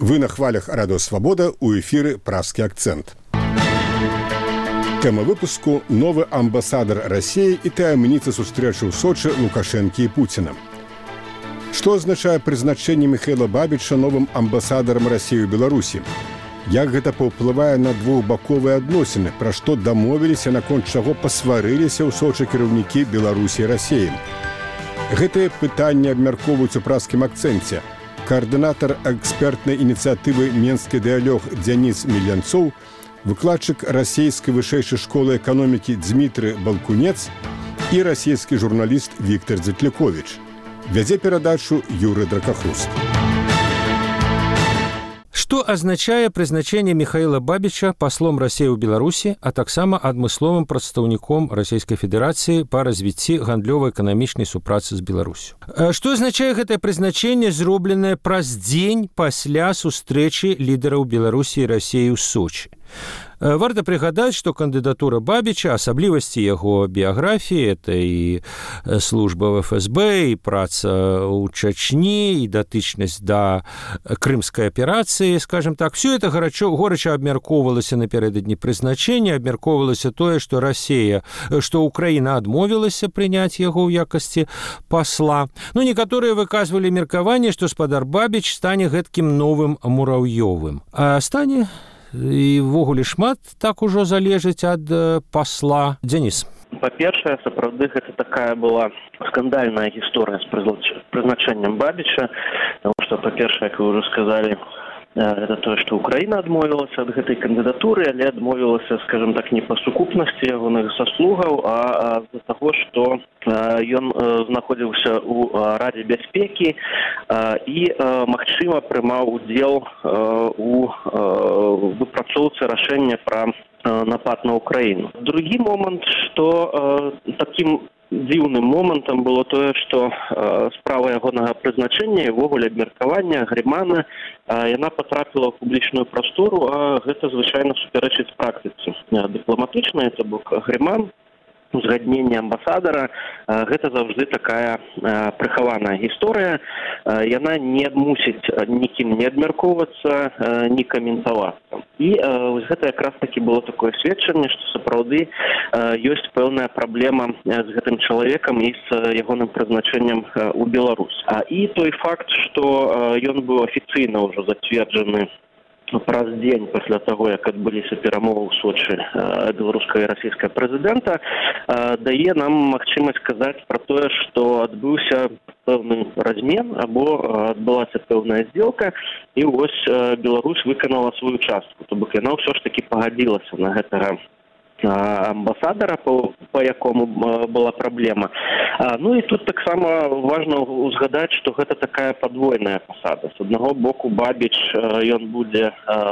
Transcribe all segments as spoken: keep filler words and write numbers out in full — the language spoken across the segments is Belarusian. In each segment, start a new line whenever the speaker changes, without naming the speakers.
Вы на хвалях Радио Свобода, у эфиры «Пражский акцент». Тема выпуску – новый амбассадор России и таямница сустрэчы ў Сочи Лукашенко и Путина. Что означает призначение Михаила Бабича новым амбассадором России в Беларуси? Як гэта паўплывае на двухбаковыя адносіны, пра што дамовіліся, наконт чаго пасварыліся ў Сочи кіраўнікі Беларусі і Расіі? Гэтыя пытанні абмяркоўваюць у пражскім акцэнце. Координатор экспертной инициативы «Менский диалог» Денис Милянцов, выкладчик Российской высшей школы экономики Дмитрий Балкунец и российский журналист Виктор Зетлякович. Вядзе перадачу Юрий Дракохвост.
Што азначае прызначэнне Михаила Бабича паслом Расіі ў Беларусі, а таксама адмысловым прадстаўніком Расійскай Федэрацыі па развіцці гандлёва-эканамічнай супрацы з Беларусю? Што азначае гэтае прызначэнне, зробленае праз дзень пасля сустрэчы лідараў Беларусі і Расіі ў Сочи? Варта прыгадаць, што кандыдатура Бабича, асаблівасці яго біяграфіі, это і служба в эф эс бэ, і праца ў Чачні, і датычнасць да крымскай аперацыі, скажем так, все это горача абмяркоўвалася напярэдадні прызначэння, абмяркоўвалася тое, што Расія, што Украіна адмовілася прыняць яго ў якасці пасла. Ну, некаторыя выказвалі меркаванне, што спадар Бабич стане гэткім новым Мураўёвым. А стане... І ввогуле шмат так ужо залежыць ад пасла. Денис.
Па-першае, сапраўды гэта такая была скандальная гісторыя з прызначэннем Бабича, потому что, па-першае, як вы ўжо сказалі, это тое, што Украіна адмовілася ад гэтай кандыдатуры, але адмовілася, скажем так, не па сукупнасці ягоных заслугаў, а з-за таго, што ён знаходзіўся ў Радзе бяспекі і, магчыма, прымаў удзел у выпрацоўцы рашэння пра напад на Украіну. Другі момант, што такім дзіўным момантам было тое, што э, справа ягонага прызначэння і ўвогуле абмеркавання Грымана э, яна патрапіла ў публічную прастору, а гэта звычайна супярэчыць практыцы дыпламатычнай, то бок Грыман, узгадненне амбасадара, гэта заўжды такая прыхаваная гісторыя. Яна не мусіць нікім не абмяркоўвацца, не каментавацца. І вось гэта якраз такі было такое сведчанне, што сапраўды ёсць пэўная праблема з гэтым чалавекам і з ягоным прызначэннем у Беларусь. І той факт, што ён быў афіцыйна ўжо зацверджаны праз дзень пасля таго, як адбыліся перамовы ў Сочи беларускага і расійскага прэзідэнта, дае нам магчымасць сказаць пра тое, што адбыўся пэўны размен або адбылася пэўная здзелка, і вось Беларусь выканала сваю частку. То бок яна ўсё ж такі пагадзілася на гэтага амбасадара, по, по якому была праблема. Ну і тут таксама важна узгадаць, што гэта такая падвойная пасада. З аднаго боку Бабич, ён будзе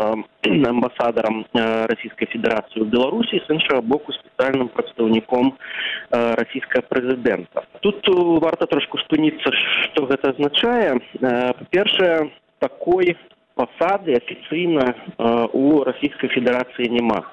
амбасадарам Расійскай Федэрацыі ў Беларусі, з іншага боку спецыяльным прадстаўніком расійскага прэзідэнта. Тут варта трошку спыніцца, што гэта азначае. Па-першае, такой пасады афіцыйна у Расійскай Федэрацыі няма.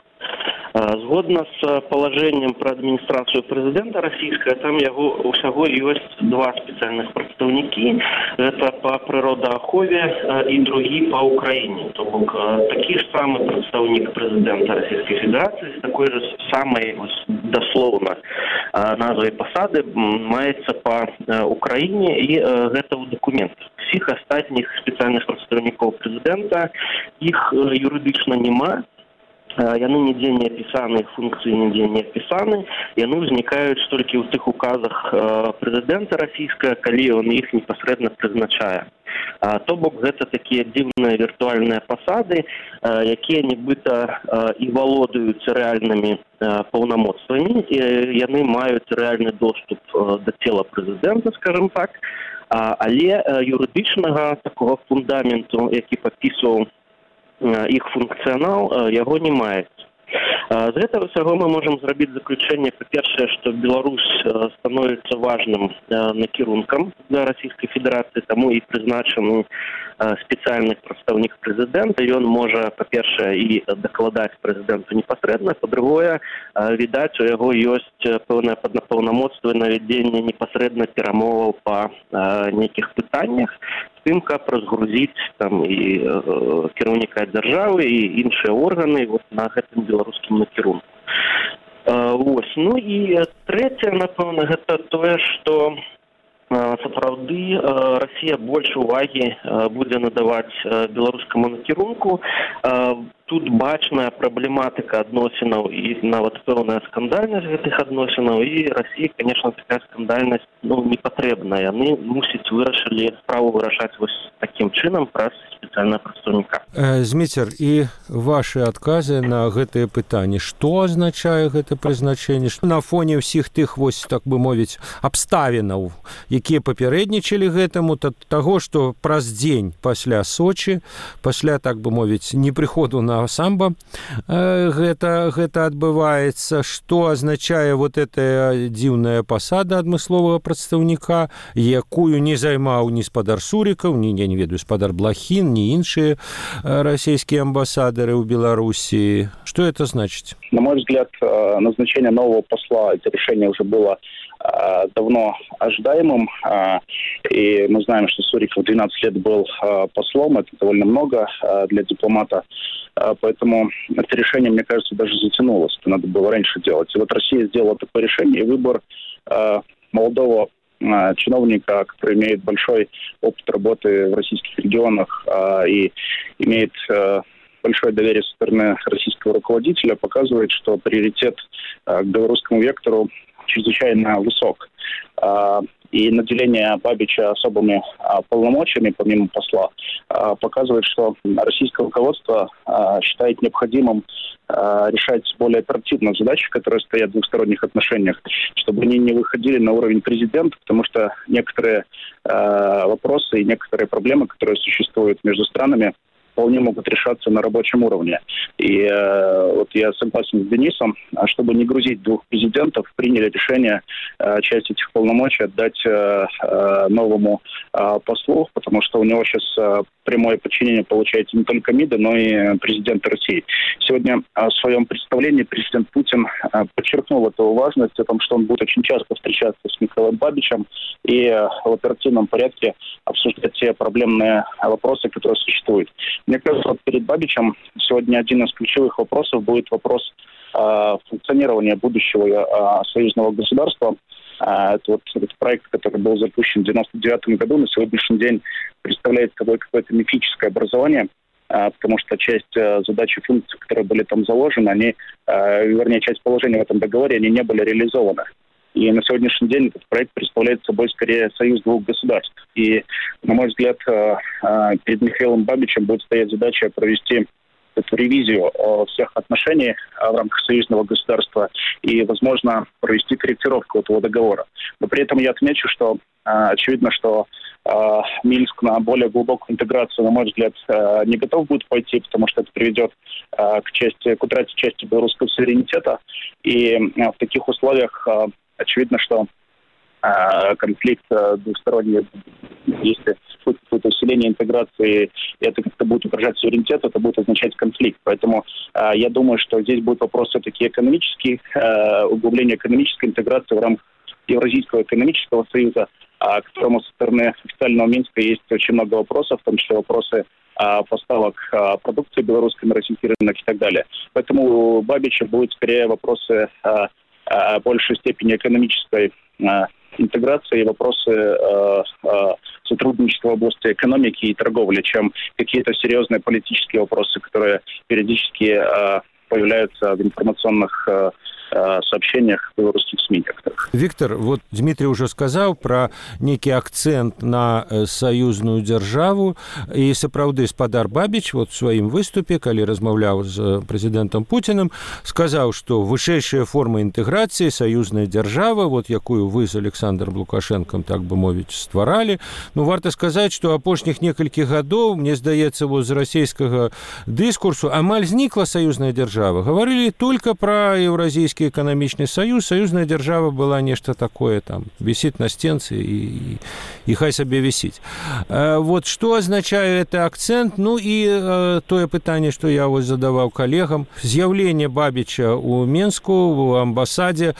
Згодна з палажэннем пра адміністрацыю прэзідэнта расійскага, там яго ўсяго ёсць два спецыяльных прадстаўнікі. Гэта па прыродаахове і другі па Украіне. То бок такі ж самы прадстаўнік прэзідэнта Расійскай Федэрацыі з такой жа самай даслоўна назвай пасады маецца па Украіне, і гэта ў дакументах. Усіх астатніх спецыяльных прадстаўнікоў прэзідэнта іх юрыдычна няма. Яны нідзе не апісаны, функцыі нідзе не апісаны, яны ўзнікаюць толькі ў тых указах прэзідэнта расійскага, калі ён іх непасрэдна прызначае. То бок гэта такія дзіўныя віртуальныя пасады, якія нібыта і валодаюць рэальнымі паўнамоцтвамі, і яны маюць рэальны доступ да цела прэзідэнта, скажем так, але юрыдычнага такога фундаменту, які падпісваў іх функцыянал, яго не маецца. З гэтага ўсяго мы можам зрабіць заключэнне, па-першае, што Беларусь становіцца важным накірункам для Расійскай Федэрацыі, таму і прызначаны спецыяльны прадстаўнік прэзідэнта. Ён можа, па-першае, і дакладаць прэзідэнту непасрэдна, па-другое, відаць, у яго ёсць пэўнае паўнамоцтва на вядзенне непасрэдна перамоваў па нейкіх пытаннях. тым, каб разгрузіць там і э, кіраўніка дзяржавы і іншыя органы вот на гэтым беларускім накірунку. Э, ось. Ну і трэцяе, напэўна, гэта тое, што сапраўды Расія больш увагі будзе надаваць беларускаму накірунку. Тут бачная праблематыка адносінаў і нават пэўная скандальнасць гэтых адносінаў, і Расіі, конечно, такая скандальнасць ну, не патрэбна. Яны мусіць вырашылі справу вырашаць вось такім чынам праз спецыяльнага прадстаўніка.
Зміцер, і вашы адказы на гэтыя пытанні. Што азначае гэта прызначэнне? На фоне ўсіх тых, вось, так бы мовіць, абставінаў, якія папярэднічалі гэтаму, таго, што праз дзень пасля Сочы, пасля, так бы мовіць, непрыходу на самбо гэта, гэта адбываецца, што азначае вот эта дзіўная пасада адмысловага прадстаўніка, якую не займаў ні спадар Сурікаў, ні, я не ведаю, спадар Блахін, ні іншыя расійскія амбасадары ў Беларуси. Что это значит?
На мой взгляд, назначение нового посла, это решение уже было давно ожидаемым, и мы знаем, что Суриков двенадцать лет был послом, это довольно много для дипломата, поэтому это решение, мне кажется, даже затянулось, это надо было раньше делать. И вот Россия сделала такое решение, и выбор молодого чиновника, который имеет большой опыт работы в российских регионах и имеет большое доверие со стороны российского руководителя, показывает, что приоритет к белорусскому вектору чрезвычайно высок. И наделение Бабича особыми полномочиями, помимо посла, показывает, что российское руководство считает необходимым решать более оперативные задачи, которые стоят в двухсторонних отношениях, чтобы они не выходили на уровень президента, потому что некоторые вопросы и некоторые проблемы, которые существуют между странами, вполне могут решаться на рабочем уровне. И э, вот я согласен с Денисом, чтобы не грузить двух президентов, приняли решение э, часть этих полномочий отдать э, э, новому э, послу, потому что у него сейчас э, прямое подчинение получается не только МИДа, но и президента России. Сегодня э, в своем представлении президент Путин э, подчеркнул эту важность, о том, что он будет очень часто встречаться с Михаилом Бабичем и э, в оперативном порядке обсуждать те проблемные вопросы, которые существуют. Мне кажется, вот перед Бабичем сегодня один из ключевых вопросов будет вопрос э, функционирования будущего э, союзного государства. Э, это вот этот проект, который был запущен в девяносто девятом году, на сегодняшний день представляет собой какое-то мифическое образование, э, потому что часть э, задач и функций, которые были там заложены, они, э, вернее, часть положений в этом договоре, они не были реализованы. И на сегодняшний день этот проект представляет собой скорее союз двух государств. И, на мой взгляд, перед Михаилом Бабичем будет стоять задача провести эту ревизию всех отношений в рамках союзного государства и, возможно, провести корректировку этого договора. Но при этом я отмечу, что очевидно, что Минск на более глубокую интеграцию, на мой взгляд, не готов будет пойти, потому что это приведет к, части, к утрате части белорусского суверенитета. И в таких условиях очевидно, что э, конфликт э, двусторонний, если будет какое-то усиление интеграции, и это как-то будет угрожать суверенитету, это будет означать конфликт. Поэтому э, я думаю, что здесь будет вопрос все-таки экономический, э, углубление экономической интеграции в рамках Евразийского экономического союза, э, к которому со стороны официального Минска есть очень много вопросов, в том числе вопросы э, поставок э, продукции белорусской на российский рынок и так далее. Поэтому у Бабича будут скорее вопросы э, в большей степени экономической э, интеграции и вопросы э, э, сотрудничества в области экономики и торговли, чем какие-то серьезные политические вопросы, которые периодически э, появляются в информационных э, сообщениях в белорусских СМИ.
Виктор, вот Дмитрий уже сказал про некий акцент на союзную державу, и сапраўды спадар Бабич вот в своем выступе, когда размовлял с президентом Путиным, сказал, что высшая форма интеграции, союзная держава, вот якую вы с Александром Лукашенком, так бы мовить, стварали, ну, варто сказать, что апошніх некалькі гадоў, мне здаецца, вот з расійскага дыскурсу амаль знікла союзная держава. Говорили только про евразийский Еўрапейскі эканамічны саюз, саюзная дзяржава была нешта такое, там, висит на стенцы і, і, і хай сабе висіць. Вот што азначае гэты акцэнт? Ну і тое пытанне, што я вось задаваў калегам. З'яўленне Бабіча ў Менску, у амбасадзе,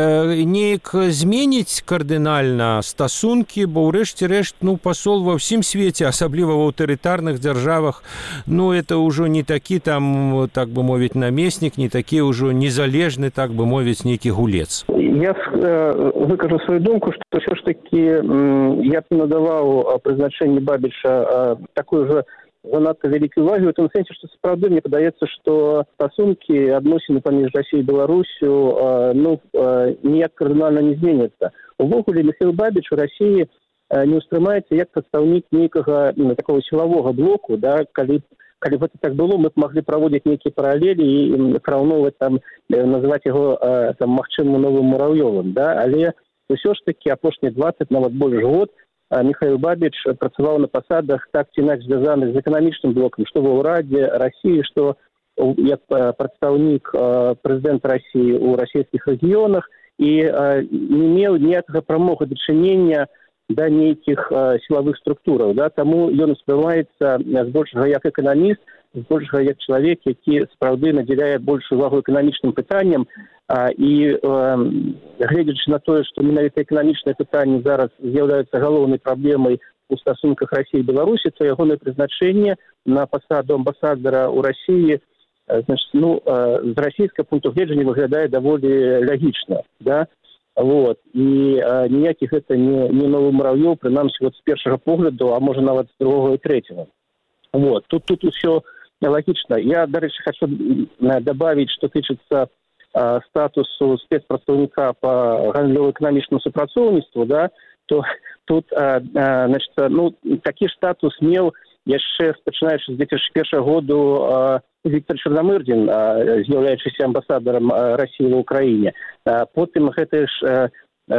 неяк зменіць кардынальна стасункі, бо ўрэшце рэшт, ну, пасол ва ўсім свеце, асабліва в аўтарытарных дзяржавах, ну, это ўжо не такі там, так бы мовіць, намеснік, не такі ўжо незалежны, так бы мовіць, нейкі гулец.
Я э, выкажу свою думку, что все ж таки э, я б не надаваў прызначэнне Бабіча э, такую же занадта вялікую увагу, в том сэнсе, што сапраўды мне падаецца, што стасункі, адносіны паміж Расіяй і Беларусю э, ну, э, ніяк кардынальна не зменяцца. Увогуле, Михаил Бабіч у Расіі э, не ўспрымаецца як прадстаўнік нейкага ну, такого сілавога блоку, да, калі Калі б это так было, мы б маглі праводзіць нейкія паралелі і параўноўваць там, называць яго там магчымым новым Мурав'ёвым, да? Але ўсё ж такі апошнія дваццаць, нават больш год, Михаил Бабіч працаваў на пасадах так ці інакш звязаных з эканамічным блокам, што ва ўрадзе Расіі, што як прадстаўнік прэзідэнта Расіі ў расійскіх рэгіёнах і не меў ніякага прамога дачынення да нейкіх э, сілавых структураў, да, таму ён успрымаецца збольшага як эканаміст, збольшага як чалавек, які сапраўды надзяляе большую увагу эканамічным пытанням, а, і э, гледзячы на тое, што менавіта эканамічныя пытанні зараз з'яўляюцца галоўнай праблемай у стасунках Расіі і Беларусі, то ягонае прызначэнне на пасаду амбасадара ў Расіі, э, значит, ну, э, з расійскага пункту гледжання выглядае даволі лагічна, да. Вот. І а, ніякіх гэта не, не новы Мурав'ёў, прынамсі вот з першага погляду, а можа нават з другого і третьего. Вот. Тут, тут усё лагічна. Я, дарэчы, хочу добавить, что тычыцца а, статусу спецпрадстаўніка по гандлёва-эканамічнаму супрацоўніцтву, да, то тут а, а, значит, ну, такі статус меў яшчэ пачынаючы з две тысячи першага году а, Віктор Чорномырдин, з'яўляючыся амбасадарам Расіі ва ўкраіне. Потым гэты ж,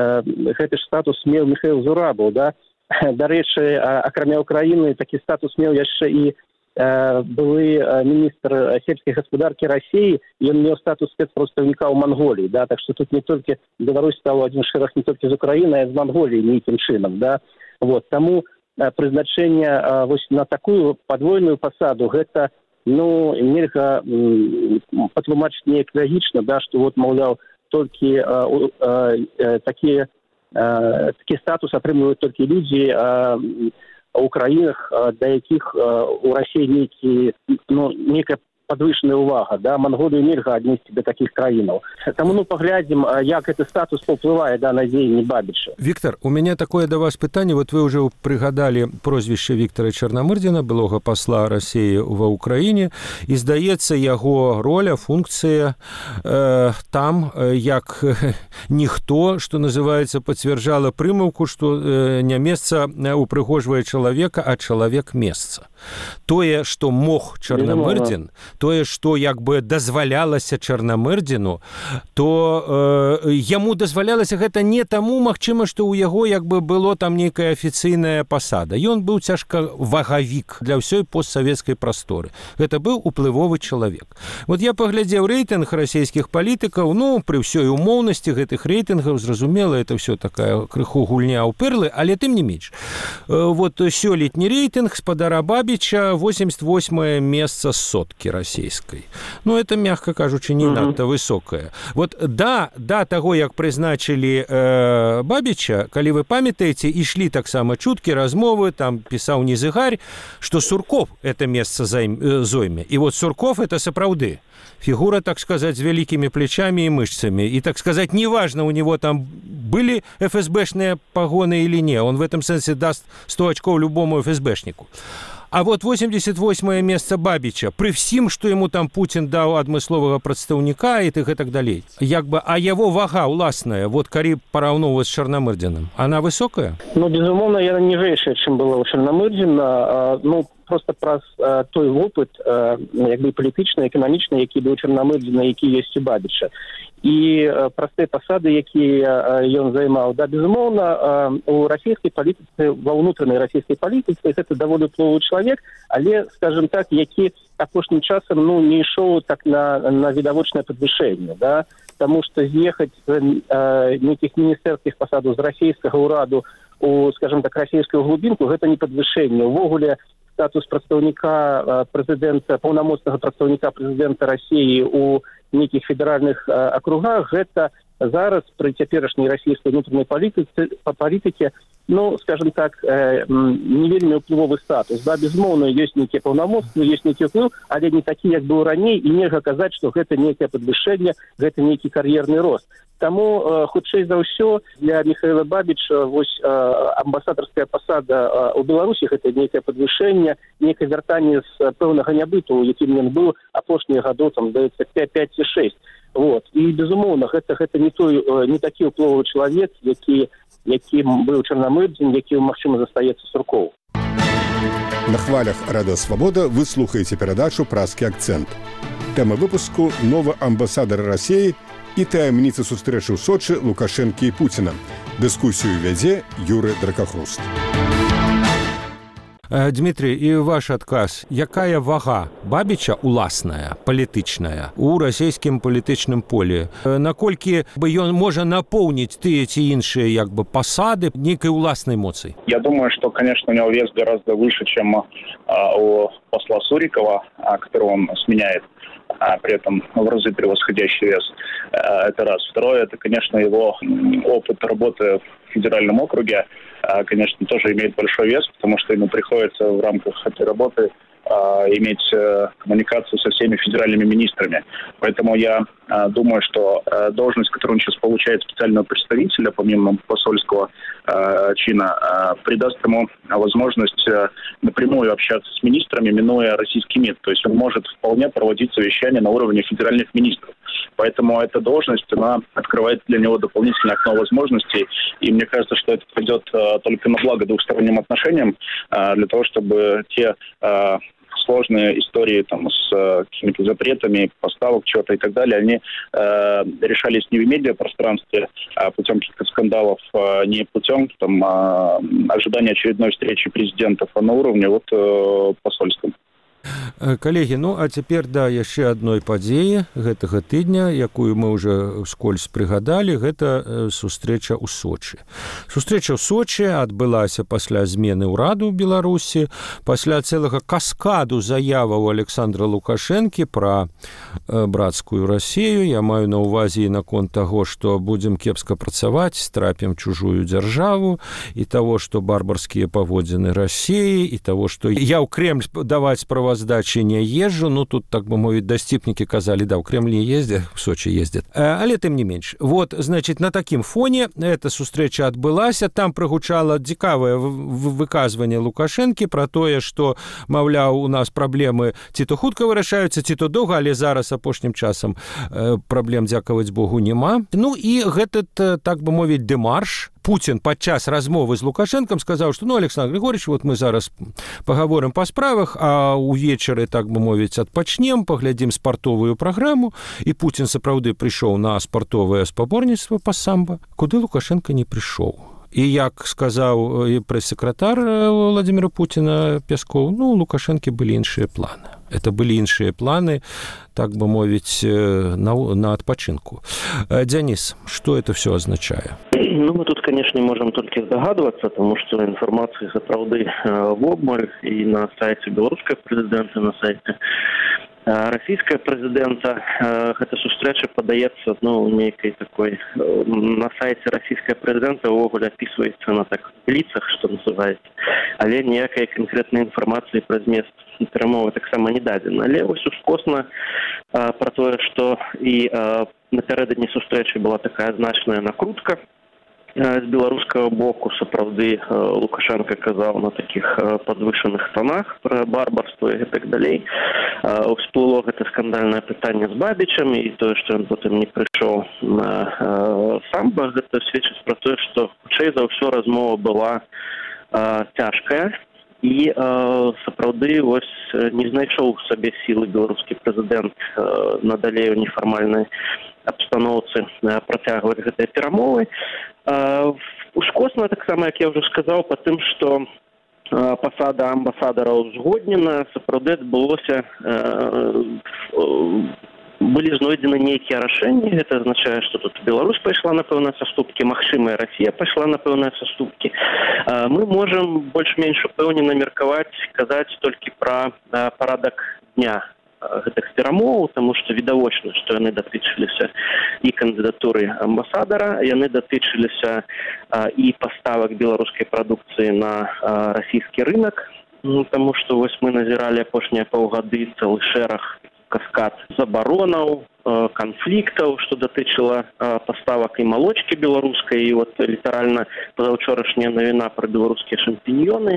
гэты ж статус меў Михаил Зурабаў. Да? Дарэчы, акрамя Украіны, такі статус меў яшчэ і былы міністр сельскай гаспадаркі Расіі, ён меў статус спецпрадстаўніка ў Манголіі. Да? Так што тут не толькі Беларусь стала адзін шэраг не толькі з Украіны, а з Манголіі нейкім чынам. Да? Вот. Таму прызначэнне вось на такую падвойную пасаду гэта ну, нельга патлумачыць неяк лагічна, да, што вот, маўляў, толькі э, э, такія, э, такі статус атрымліваюць толькі людзі э, ў краінах, э, да якіх э, у Расіі нейкі, ну, нейкая подвышенная увага, да, Монголию нельга аднесці до таких краінаў. Таму ну паглядзім, як гэты статус паўплывае да на дзеянні Бабіча.
Виктор, у меня такое до вас пытанне. Вот вы уже прыгадалі прозвішча Віктора Чорномырдина, былога посла России ва Украине, і здаецца яго роля, функцыя э, там, як ніхто, что называется, пацвярджала прымаўку, что э, не месца упрыгожвае чалавека, а чалавек месца. Тое, што мог Чорномырдин, тое, што як бы дазвалялася Чорномырдину, то э, яму дазвалялася гэта не таму, магчыма, што ў яго як бы было там нейкая афіцыйная пасада. Ён быў цяжкавагавік для ўсёй постсавецкай прасторы. Гэта быў уплывовы чалавек. Вот я паглядзеў рэйтынг расійскіх палітыкаў, ну, пры ўсёй умоўнасці гэтых рэйтынгаў, зразумела, это ўсё такая крыху гульня ў перлы, але тым не менш. Э, вот сёлетні рэйтынг спадара Бабіча восемьдесят восьмое месца з соткі расійскай. Ну, это, мягко кажучы, не надта высокае. Вот да, да таго, як прызначылі э, Бабіча, калі вы памятаеце, ішлі таксама чуткі, размовы, там пісаў Незыгарь, што Сурков это месца зойме. І вот Сурков это сапраўды. Фигура, так сказать, с великими плечами и мышцами. И, так сказать, неважно, у него там были эф эс бэшные погоны или не. Он в этом смысле даст сто очков любому эф эс бэшнику. А вот восемьдесят восьмое месца Бабіча, пры всім, што яму там Путін даў адмысловага прадстаўніка і тых і так далей. Як бы, а яго вага ўласная, вот калі параўноўваць з Чорномырдиным, она высокая?
Ну, безумоўна, яна ніжэйшая, чым была ў Чорномырдина. Ну, просто праз э, той вопыт э, як бы палітычны, эканамічны, які быў Чарнамырдзіна, які ёсць у Бабіча. І э, праз тыя пасады, якія э, ён займаў. Да, безумоўна, э, у расійскай палітыцы, ва ўнутранай расійскай палітыцы гэта даволі ўплывовы чалавек, але, скажем так, які апошнім часам ну, не ішоў так на, на відавочнае падвышэнне, да? Таму што з'ехаць з э, нейкіх міністэрскіх пасадаў з расійскага ўраду у, скажем так, расійскую глубінку, гэта не падвышэнне. Увогуле, статус прадстаўніка прэзідэнта, паўнамоцнага прадстаўніка прэзідэнта Расіі у нейкіх федэральных акругах, гэта зараз пры цяперашняй расійскай внутренней палітыцы, па палітыке, ну, скажем так, э, не вельмі ўплывовы статус. Да, безумоўна, ёсць нейкія паўнамоцтвы, ёсць нейкі ўплыў, але не такі, як быў раней, і нельга казаць, што гэта нейкае падвышэнне, гэта нейкі кар'ерны рост. Таму, э, хутчэй за ўсё, для Михаила Бабіча вось э, амбасадарская пасада э, у Беларусі гэта нейкае падвышэнне, нейкае вяртанне з пэўнага нябыту, якім ён быў апошнія гадоў, там, даецца пяць ці шэсць. Вот. І, безумоўна, гэта, гэта не, той, не такі ўплывовы чалавек, які, якім быў Чарнамырдзін, які, магчыма, застаецца Суркоў.
На хвалях Радыё Свабода вы слухаеце перадачу «Празкі акцэнт». Тэма выпуску – новы амбасадар Расіі і таямніцы сустрэчы ў Сочы Лукашэнкі і Пуціна. Дыскусію вядзе Юры Дракахруст.
Дмитрий, і ваш адказ. Якая вага Бабіча уласная, палітычная, у расійскім палітычным полі? Наколькі бы ён можа напоўніць тыя ці іншыя як бы пасады нейкай уласнай моцай?
Я думаю, что, конечно, у него вес гораздо выше, чем а, у посла Сурикова, а, которого он сменяет, а при этом в разы превосходящий вес. А, это раз. Второе, это, конечно, его опыт работы в федеральном округе, а, конечно, тоже имеет большой вес, потому что ему приходится в рамках этой работы а, иметь а, коммуникацию со всеми федеральными министрами. Поэтому я а, думаю, что а, должность, которую он сейчас получает специального представителя, помимо посольского а, чина, а, придаст ему возможность а, напрямую общаться с министрами, минуя российский МИД. То есть он может вполне проводить совещания на уровне федеральных министров. Поэтому эта должность, она открывает для него дополнительное окно возможностей. И мне кажется, что это пойдет а, только на благо двухсторонним отношениям, а, для того, чтобы те а, сложные истории там, с а, какими-то запретами, поставок чего-то и так далее, они а, решались не в медиапространстве, а путем каких-то скандалов, а, не путем там, а, ожидания очередной встречи президентов, а на уровне вот, а, посольском.
Калегі, ну а цяпер да яшчэ адной падзеі гэтага тыдня, якую мы ўжо скользь прыгадалі, гэта сустрэча ў Сочы. Сустрэча ў Сочы адбылася пасля змены ўраду ў Беларусі, пасля цэлага каскаду заяваў Александра Лукашэнкі пра брацкую Расію. Я маю на ўвазе наконт таго, што будзем кепска працаваць, страпім чужую дзяржаву, і таго, што барбарскія паводзіны Расіі, і таго, што я ў Кремль даваць права здачи не езжу, ну тут, так бы мовить, достипники казали, да, в Кремле ездят, в Сочи ездят. Але тем не менш. Вот, значит, на таким фоне эта сустрэча адбылася, там прагучала цікавае выказванне Лукашэнкі про тое, што, маўляў, у нас праблемы ці то хутка вырашаюцца, ці то доўга, але зараз апошнім часам праблем, дзякаваць Богу, няма. Ну і гэтыт, так бы мовіць, дэмарш Путин падчас размовы з Лукашэнкам сказаў, што ну, Александр Григорьевич, вот мы зараз пагаворым па справах, а ўвечары, так бы мовіць, адпачнем, паглядзім спартовую праграму, і Путин сапраўды прыйшоў на спартовае спаборніцтва па самба, куды Лукашэнка не прыйшоў. І як сказаў прэс-сакратар Владимира Путина Песков, ну, у Лукашэнкі былі іншыя планы. Это были іншыя планы, так бы мовіць, на, на адпачынку. Денис, что это все означает?
Ну, мы тут, конечно, можем только здогадываться, потому что информации сапраўды в обмаль и на сайте белорусского президента, на сайте российского президента. Эта сустрэча подаецца, ну, некой такой, на сайте российского президента увогуле описывается на так лицах, что называется, але ніякай конкретной информации про змест перамовы таксама не дадзена. Але вось ускосна а, про тое, што і а, напярэдадні сустрэчы была такая значная накрутка а, з беларускага боку. Сапраўды а, Лукашенко казаў на такіх а, подвышаных тонах про барбарство і так далей. А, всплыло гэта скандальнае пытанне з Бабічам, і тое, што ён потым не прыйшоў на а, самба, гэта сведчыць про тое, што хутчэй за ўсё размова была а, цяжкая. і сапраўды вось не знайшоў у сабе сілы беларускі прэзідэнт надалей у нефармальнай абстаноўцы працягваць гэтыя перамовы. Ускосна таксама, як я ўжо сказаў, па тым, што пасада амбасадара ўзгоднена, сапраўды адбылося, былі знойдзены нейкія рашэнні. Гэта азначае, што тут Беларусь пайшла на пэўныя саступкі, магчыма, і Расія пайшла на пэўныя саступкі. Мы можам больш-менш упэўнена меркаваць, казаць толькі пра парадак дня гэтых перамоў, таму што відавочна, што яны датычыліся і кандыдатуры амбасадара, яны датычыліся і паставак беларускай прадукцыі на расійскі рынак, таму што вось мы назіралі апошнія паўгады цэлы шэраг каскад забаронаў, канфліктаў, што датычыла паставак і малочкі беларускай, і вот літаральна пазаўчорашняя навіна пра беларускія шампіньёны.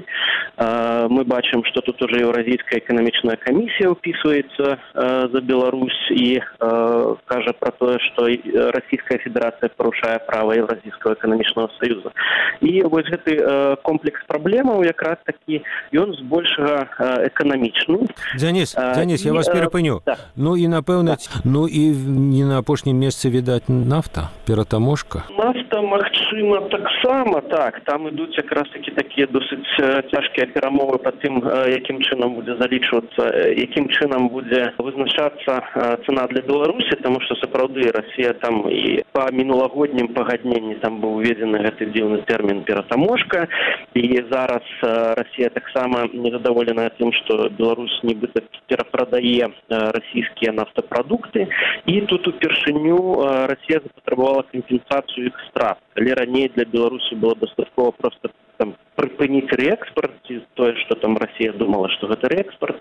Мы бачым, што тут уже Еўразійская эканамічная камісія ўпісваецца за Беларусь і кажа пра тое, што Расійская Федэрацыя парушае права Еўразійскага эканамічнага саюза. І вось гэты комплекс праблемаў якраз такі, ён збольшага эканамічны.
Дзяніс, Дзяніс, я вас перапыню. Ну і напэўна, ну і не на апошнім месцы, відаць, нафта, ператаможка.
Нафта, магчыма, таксама, так. Там ідуць якраз такі такія досыць цяжкія перамовы па тым, якім чынам будзе залічвацца, якім чынам будзе вызначацца цана для Беларусі, таму што сапраўды Расія там і па мінулагоднім пагадненні там быў уведзены гэты дзіўны тэрмін ператаможка, і зараз Расія таксама незадаволеная тым, што Беларусь нібыта перапрадае расійскія нафтапрадукты, і тут упершыню Расія запатрабавала кампенсацыю іх страт. Калі раней для Беларусі было дастаткова проста там прыпыніць рээкспарт, ці тое, што там Расія думала, што гэта рээкспарт,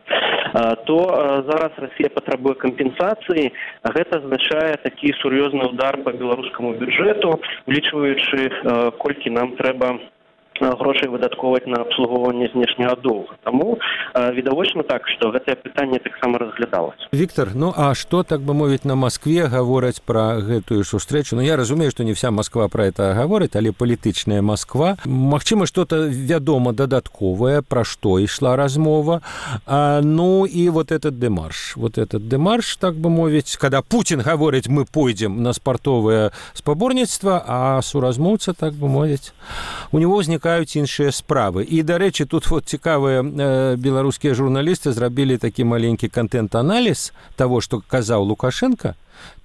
то зараз Расія патрабуе кампенсацыі, а гэта азначае такі сур'ёзны удар па беларускаму бюджэту, улічваючы, колькі нам трэба грошай выдаткоўваць на абслугоўванне знешняга доўга. Таму відавочна так, што гэтае пытанне таксама разглядалася.
Віктор, ну а што, так бы мовіць, на Маскве гавораць пра гэтую сустрэчу? Ну я разумею, што не вся Масква пра гэта гаворыць, але палітычная Масква. Магчыма, што-то вядома дадатковае, пра што ішла размова. А, ну і вот этот дэмарш. Вот этот дэмарш, так бы мовіць, када Путін гаворыць, мы пойдзем на спартовае спаборніцтва, а суразмоўца, так бы мовіць, у него ўзнікаюць іншыя справы. І, дарэчы, тут вот цікавыя э, беларускія журналісты зрабілі такі маленькі контент-аналіз таго, што казаў Лукашенко.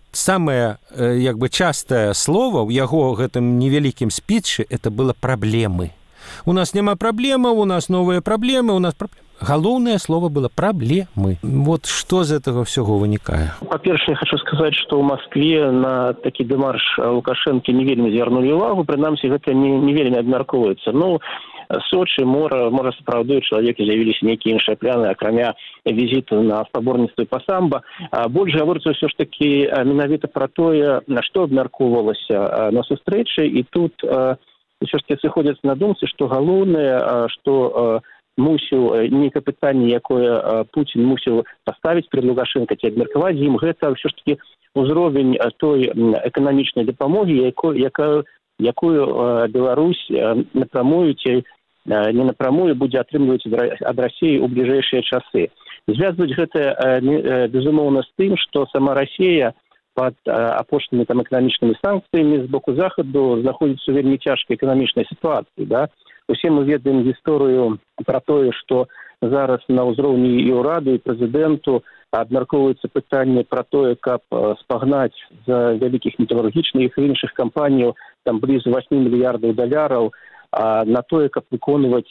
Самае, э, як бы, частае слово ў яго гэтым невялікім спічы это было праблемы. У нас няма праблемаў, у нас новыя праблемы, у нас праблемы. Галоўнае слово было праблемы. Вот што з этого всего вынікае?
Па-першае, я хочу сказаць, што ў Маскве на такі дэмарш Лукашэнкі не вельмі звярнулі ўвагу, прынамсі гэта не, не вельмі абмяркоўваецца. Ну, Сочи, мора, можа сапраўды у чалавека з'явіліся нейкія іншыя пляны, акрамя візіту на спаборніцтвы па самба. Больш гаворыцца ўсё ж такі менавіта пра тое, на што абмяркоўвалася на сустрэчы, і тут ўсё ж такі сыходзяцца на думцы, што галоўнае, што мусіў нейкае пытанне, якое Путін мусіў паставіць перад Лукашенко ці абмеркаваць ім, гэта ўсё ж такі ўзровень той эканамічнай дапамогі, якую, якую Беларусь напрамую ці не напрамую будзе атрымліваць ад Расіі ў бліжэйшыя часы. Звязваць гэта безумоўна з тым, што сама Расія пад апошнімі там эканамічнымі санкцыямі з боку захаду знаходзіцца ў вельмі цяжкай эканамічнай сітуацыі, да? Усе мы ведаем гісторыю пра тое, што зараз на ўзроўні і ўраду, і прэзідэнту абмяркоўваецца пытанне пра тое, каб спагнаць з вялікіх металургічных і іншых кампаній там блізу восьмі мільярдаў даляраў на тое, каб выконваць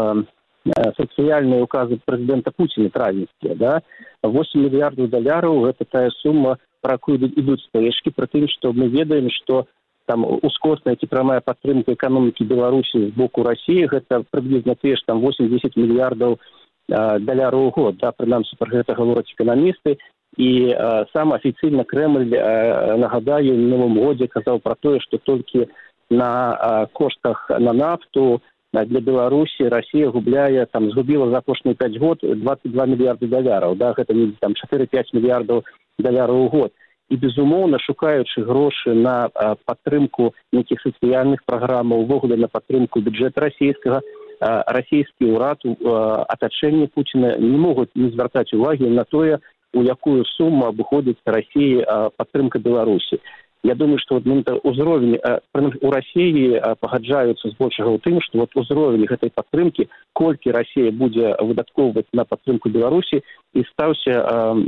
сацыяльныя указы прэзідэнта Пуціна травеньскія. Да? восемь мільярдаў даляраў – гэта тая сума, пра якую ідуць спрэчкі, пры тым, што мы ведаем, што там ускосная ці прамая падтрымка эканомікі Беларусі з боку Расіі, гэта прыблізна тыя ж там восемьдесят мільярдаў даляраў у год. Да? Прынамсі, пра гэта гавораць эканамісты. І а, сам афіцыйна Крэмль, а, нагадаю, в новым годзе казаў пра тое, што толькі на а, коштах на нафту а, для Беларусі Расія губляе, там, згубіла за апошнія пяць год двадцать два мільярды даляраў. Да? Гэта не там чатыры-пяць мільярдаў даляраў у год. І, безумоўна, шукаючы грошы на а, падтрымку нейкіх сацыяльных праграмаў, увогуле на падтрымку бюджэта расійскага, расійскі ўрад, атачэнне Пуціна не могуць не звяртаць увагі на тое, у якую суму абыходзіцца Расіі падтрымка Беларусі. Я думаю, што вот ўзровень у Расіі пагаджаюцца збольшага ў тым, што вот узровень гэтай падтрымкі, колькі Расія будзе выдаткоўваць на падтрымку Беларусі, і стаўся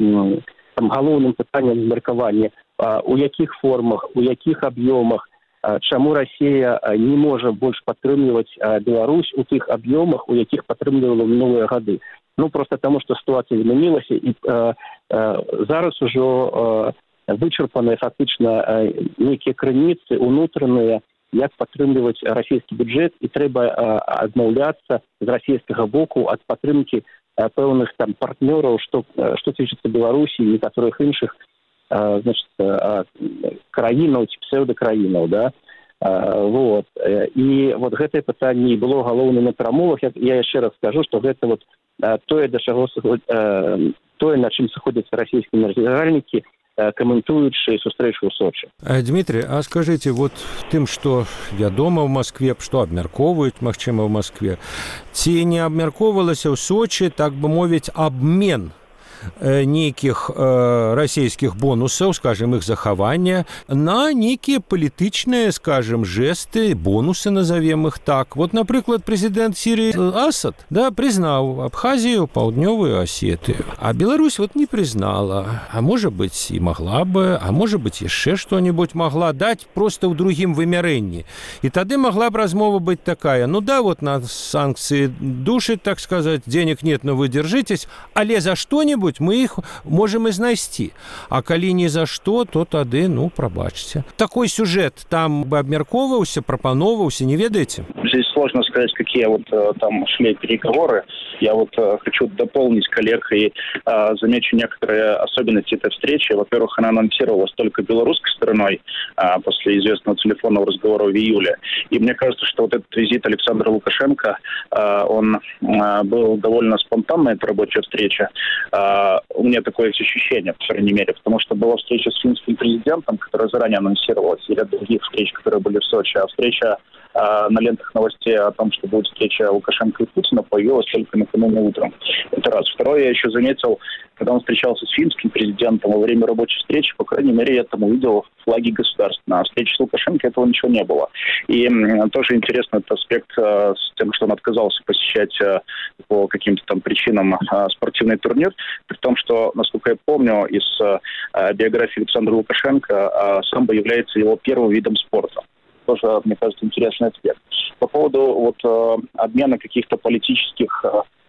там галоўным пытаннем змеркавання, у якіх формах, у якіх аб'ёмах, чаму Расія не можа больш падтрымліваць Беларусь у тых аб'ёмах, у якіх падтрымлівала мінулыя гады. Ну, просто таму, што сітуацыя змянілася, і э, э, зараз ужо э, вычарпаныя фактычна э, нейкія крыніцы унутраныя, як падтрымліваць расійскі бюджэт, і трэба э, адмаўляцца з расійскага боку ад падтрымкі э, пэўных там партнёраў, што, э, што тычыцца Беларусі і некаторых іншых э, значит, э, краінаў ці псеўдакраінаў, да? Uh, вот. І вот гэтае пытанне было галоўным на перамовах. Я, я яшчэ раз скажу, што гэта вот, uh, тое, да чаго, uh, тое, на чым сыходзяцца расійскія мерзгальнікі, uh, каментуючы сустрэчу ў Сочы.
Дмітрий, а скажите, вот тым, што вядома ў Маскве, што абмяркоўваюць, магчыма, ў Маскве, ці не абмяркоўвалася ў Сочы, так бы мовіць, абмен нейкіх э, расійскіх бонусаў, скажем, іх захавання на нейкія палітычныя, скажем, жесты, бонусы, назовем их так. Вот, напрыклад, прэзідэнт Сірыі Асад, да, прызнаў Абхазію, Паўднёвую Асетыю, а Беларусь вот не прызнала. А можа быць, і могла бы, а можа быць, яшчэ што-нибудь могла даць просто ў другім вымярэнні. І тады могла б размова быць такая: ну да, вот на санкции душит, так сказать, денег нет, но вы держитесь, але за что-нибудь мы их можем и знайсці. А калі не за что, то тады, ну, прабачце. Такой сюжет там бы абмяркоўваўся, прапановаўся, не ведаеце?
Здесь сложно сказать, какие вот там шли переговоры. Я вот хочу дополнить коллег и а, замечу некоторые особенности этой встречи. Во-первых, она анонсировалась только белорусской стороной а, после известного телефонного разговора в июле. И мне кажется, что вот этот визит Александра Лукашенко, а, он а, был довольно спонтанной, эта рабочая встреча. А, у меня такое ощущение, по крайней мере, потому что была встреча с финским президентом, которая заранее анонсировалась, и ряд других встреч, которые были в Сочи, а встреча а, на лентах новостей о том, что будет встреча Лукашенко и Путина, появилась только накануне утром. Это раз. Второе, я еще заметил, когда он встречался с финским президентом, во время рабочей встречи, по крайней мере, я там увидел флаги государств. На встрече с Лукашенко этого ничего не было. И м, тоже интересный этот аспект а, с тем, что он отказался посещать а, по каким-то там причинам а, спортивный турнир, при том, что, насколько я помню, из а, биографии Александра Лукашенко а, самбо является его первым видом спорта. Тоже, мне кажется, интересный аспект. По поводу вот обмена каких-то политических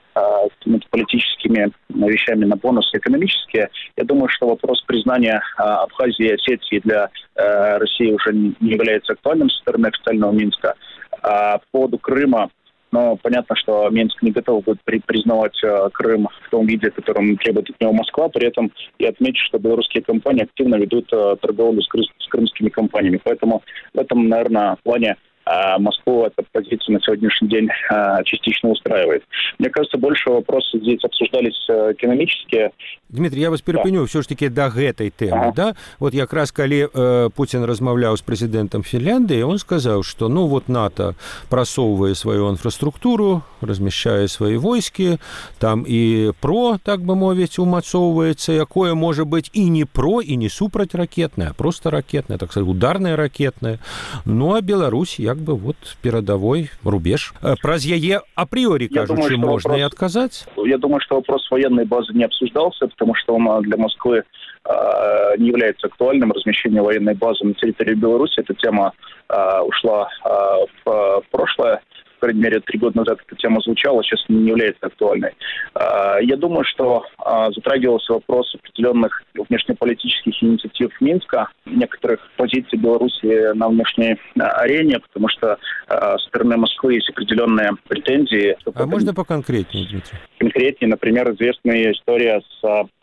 политическими вещами на бонусы экономические, я думаю, что вопрос признания Абхазии и Осетии для России уже не является актуальным со стороны официального Минска. А по поводу Крыма, но понятно, что Минск не готов будет при, признавать э, Крым в том виде, которым требует от него Москва. При этом я отмечу, что белорусские компании активно ведут э, торговлю с, кры, с крымскими компаниями. Поэтому в этом, наверное, плане э, Москву эта позиция на сегодняшний день э, частично устраивает. Мне кажется, больше вопросы здесь обсуждались э, экономические.
Дмитрий, я вас перапыню, да. Все ж таки до гэтай тэмы, ага. Да? Вот якраз калі э, Путин размаўляў з прэзідэнтам Фінляндыі, он сказаў, што ну вот НАТО прасоўвае сваю інфраструктуру, размяшчае свае войскі, там і про, так бы мовіць, умацоўваецца, якое можа быць і не про, і не супрацьракетнае, а просто ракетнае, так сказать, ударнае ракетнае. Ну а Беларусь як бы вот перадавой рубеж. Праз яе апрыорі, кажучы, можна і адказаць.
Я думаю, что вопрос военной базы не обсуждался, потому что он для Москвы э, не является актуальным. Размещение военной базы на территории Беларуси, эта тема э, ушла э, в, в прошлое. По крайней мере, три года назад эта тема звучала, сейчас не является актуальной. Э, я думаю, что э, затрагивался вопрос определенных внешнеполитических инициатив Минска, некоторых позиций Беларуси на внешней э, арене, потому что э, со стороны Москвы есть определенные претензии.
А можно поконкретнее, Дмитрий?
Конкретнее, например, известная история с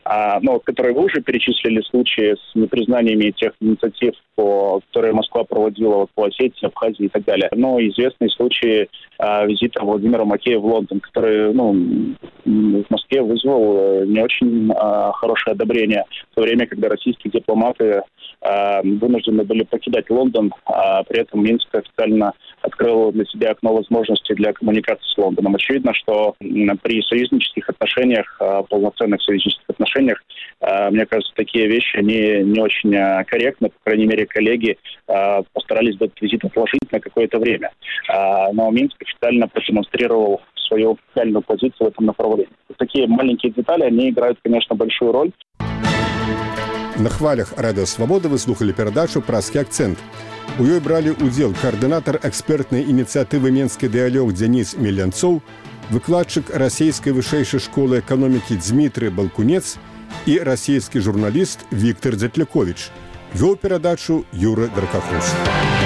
но которые вы уже перечислили, случаи с непризнаниями тех инициатив, которые Москва проводила вот, по Осетии, Абхазии и так далее. Но известные случаи визита Владимира Макеева в Лондон, который ну, в Москве вызвал не очень хорошее одобрение в то время, когда российские дипломаты вынуждены были покидать Лондон, а при этом Минск официально открыл для себя окно возможностей для коммуникации с Лондоном. Очевидно, что при союзнических отношениях, полноценных союзнических отношениях, мне кажется, такие вещи, они не очень корректны. По крайней мере, коллеги постарались бы этот визит отложить на какое-то время. Но Минск официально продемонстрировал свою официальную позицию в этом направлении. Такие маленькие детали, они играют, конечно, большую роль.
На хвалях Радыё Свабода вы слухали перадачу «Праскі акцент». У ёй бралі ўдзел каардынатар экспертнай ініцыятывы «Менскі дыялог» Дзяніс Мелянцоў, выкладчык расійскай вышэйшай школы эканомікі Дзмітрый Балкунец і расійскі журналіст Віктор Дзятляковіч. Вёў перадачу Юры Даркахус.